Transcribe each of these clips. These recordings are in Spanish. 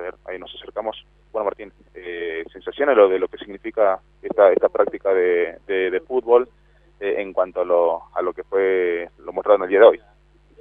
ver, ahí nos acercamos. Bueno, Martín, sensaciones de lo que significa esta práctica de fútbol en cuanto a lo que fue lo mostrado en el día de hoy.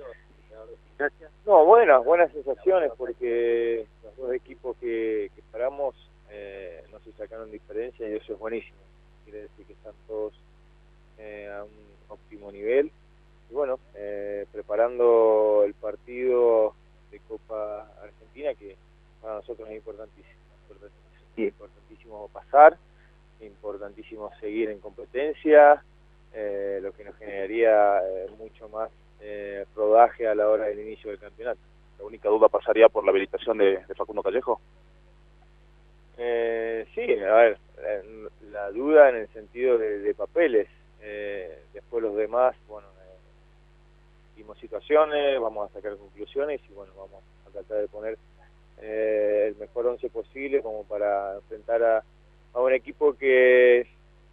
No, buenas sensaciones, porque los dos equipos que paramos no se sacaron diferencia y eso es buenísimo. Quiere decir que están todos a un óptimo nivel. Y bueno, preparando el partido de Copa Argentina, que para nosotros es importantísimo pasar, importantísimo seguir en competencia, lo que nos generaría mucho más rodaje a la hora del inicio del campeonato. ¿La única duda pasaría por la habilitación de Facundo Callejo? Sí, a ver, la duda en el sentido de papeles. Después los demás, bueno, vimos situaciones, vamos a sacar conclusiones y bueno, vamos a tratar de poner el mejor 11 posible como para enfrentar a un equipo que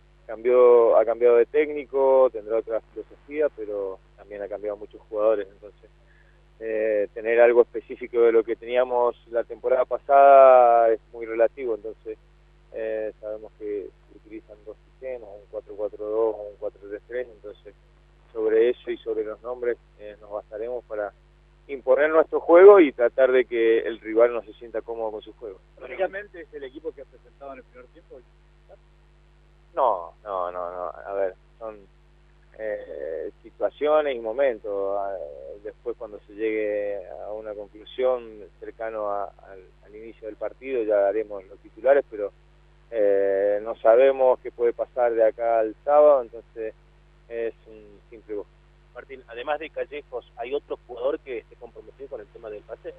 ha cambiado de técnico, tendrá otra filosofía, pero también ha cambiado muchos jugadores, entonces tener algo específico de lo que teníamos la temporada pasada es muy relativo, entonces sabemos que utilizan dos sistemas, un 4-4-2 o un 4-3-3, entonces sobre eso y sobre los nombres nos basaremos para imponer nuestro juego y tratar de que el rival no se sienta cómodo con su juego. ¿Prácticamente es el equipo que ha presentado en el primer tiempo? No, a ver, son situaciones y momentos. Después cuando se llegue a una conclusión cercano al inicio del partido ya haremos los titulares, pero no sabemos qué puede pasar de acá al sábado, entonces es un simple voz. Martín, además de Callejos, ¿hay otro jugador que esté comprometido con el tema del pase?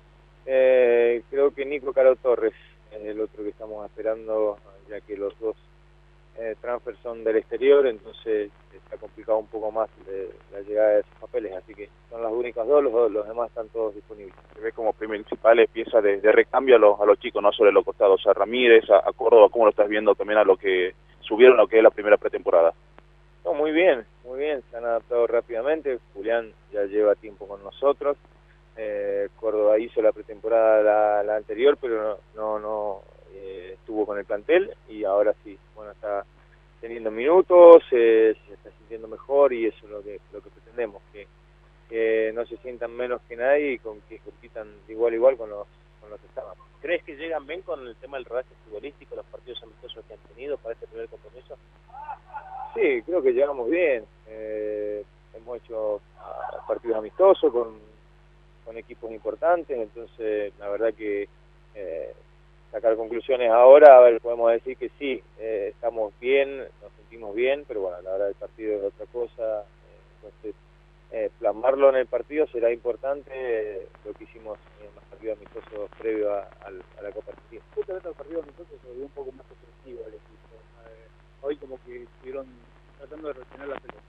Creo que Nico Caro Torres es el otro que estamos esperando, ya que los dos transfers son del exterior, entonces está complicado un poco más la llegada de esos papeles, así que son las únicas dos, los demás están todos disponibles. Se ve como principales piezas de recambio a los chicos, no sobre los costados, a Ramírez, a Córdoba. ¿Cómo lo estás viendo también a lo que subieron a lo que es la primera pretemporada? No, muy bien, se han adaptado rápidamente. Julián ya lleva tiempo con nosotros, Córdoba hizo la pretemporada la anterior, pero no estuvo con el plantel y ahora sí, bueno, está teniendo minutos, se está sintiendo mejor y eso es lo que pretendemos, que no se sientan menos que nadie y que compitan de igual a igual con los que estaban. ¿Crees que llegan bien con el tema del rodaje futbolístico, los partidos amistosos que han tenido para este primer compromiso? Sí, creo que llegamos bien. Hemos hecho partidos amistosos con equipos importantes, entonces la verdad que sacar conclusiones ahora, a ver, podemos decir que sí, estamos bien, nos sentimos bien, pero bueno, la hora del partido es otra cosa, entonces plasmarlo en el partido será importante, lo que hicimos en los partidos amistosos previo a la Copa Argentina. Justamente los partidos amistosos se volvió un poco más ofensivo el equipo, hoy como que estuvieron tratando de retener la pelota.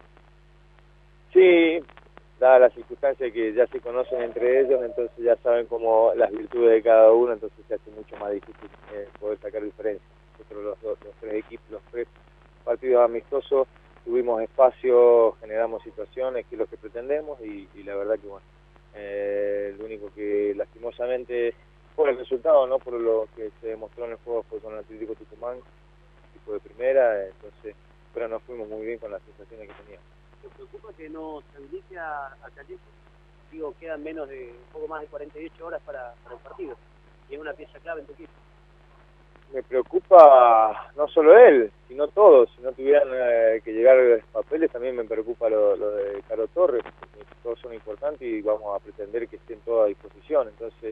Sí, dadas las circunstancias que ya se conocen entre ellos, entonces ya saben cómo las virtudes de cada uno, entonces se hace mucho más difícil poder sacar diferencias. Nosotros los tres equipos, los tres partidos amistosos, tuvimos espacio, generamos situaciones, que es lo que pretendemos, y la verdad que bueno, lo único que lastimosamente por el resultado, no por lo que se demostró en el juego, fue con el Atlético Tucumán, equipo de primera, entonces, pero nos fuimos muy bien con las sensaciones que teníamos. ¿Te preocupa que no se habilite a Callejo? Digo, quedan menos de un poco más de 48 horas para el partido, y es una pieza clave en tu equipo. Me preocupa no solo él, sino todos. Si no tuvieran que llegar los papeles, también me preocupa lo de Caro Torres, porque todos son importantes y vamos a pretender que estén todos a disposición. Entonces,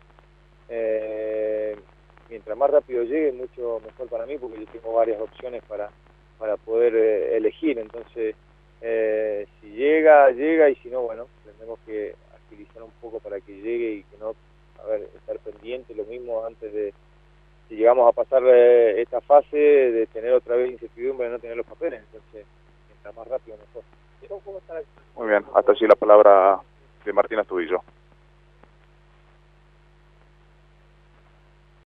mientras más rápido llegue, mucho mejor para mí, porque yo tengo varias opciones para poder elegir. Entonces, si llega, y si no, bueno, tenemos que agilizar un poco para que llegue y que no, estar pendiente, lo mismo antes de, si llegamos a pasar esta fase, de tener otra vez incertidumbre de no tener los papeles, entonces, mientras más rápido mejor. Muy bien, hasta allí la palabra de Martín Astudillo.